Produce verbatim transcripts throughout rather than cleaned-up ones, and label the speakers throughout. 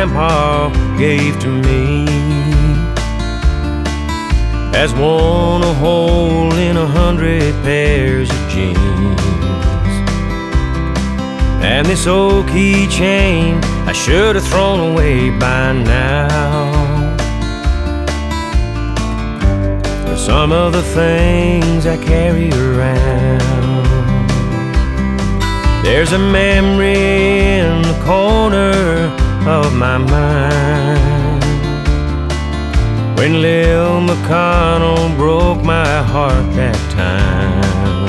Speaker 1: Grandpa gave to me has worn a hole in a hundred pairs of jeans. And this old keychain I should have thrown away by now. But some of the things I carry around, there's a memory in the corner of my mind when Lil McConnell broke my heart that time,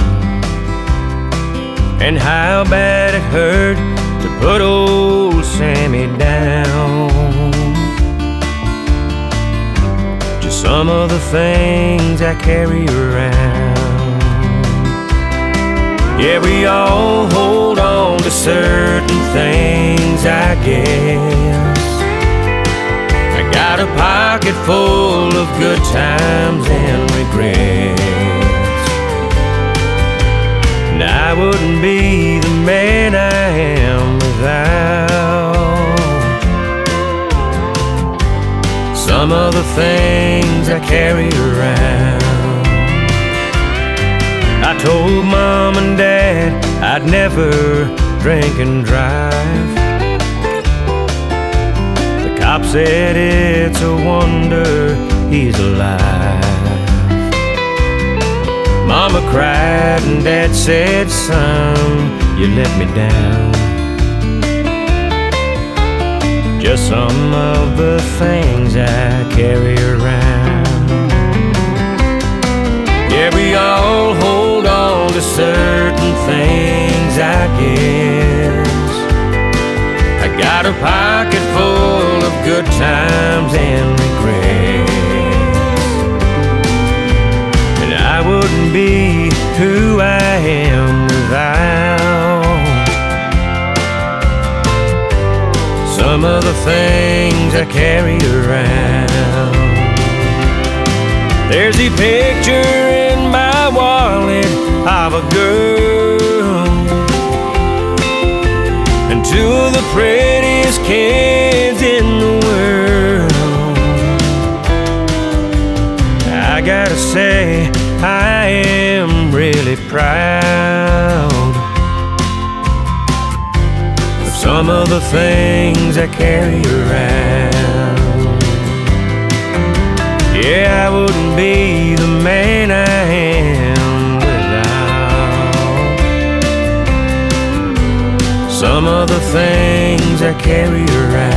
Speaker 1: and how bad it hurt to put old Sammy down. Just some of the things I carry around. Yeah, we all hold on to certain things, I guess. I got a pocket full of good times and regrets, and I wouldn't be the man I am without some of the things I carry around. I told Mom and Dad I'd never drink and drive. The cop said it's a wonder he's alive. Mama cried and Dad said, son, you let me down. Just some of the things I carry around. Yeah, we all hold on to certain things, I guess. I got a pocket full of good times and regrets, and I wouldn't be who I am without some of the things I carry around. There's a picture in my wallet of a girl and two of the prettiest kids in the world. I gotta say, I am really proud of some of the things I carry around. Yeah, I wouldn't be the man I am without some of the things I carry around.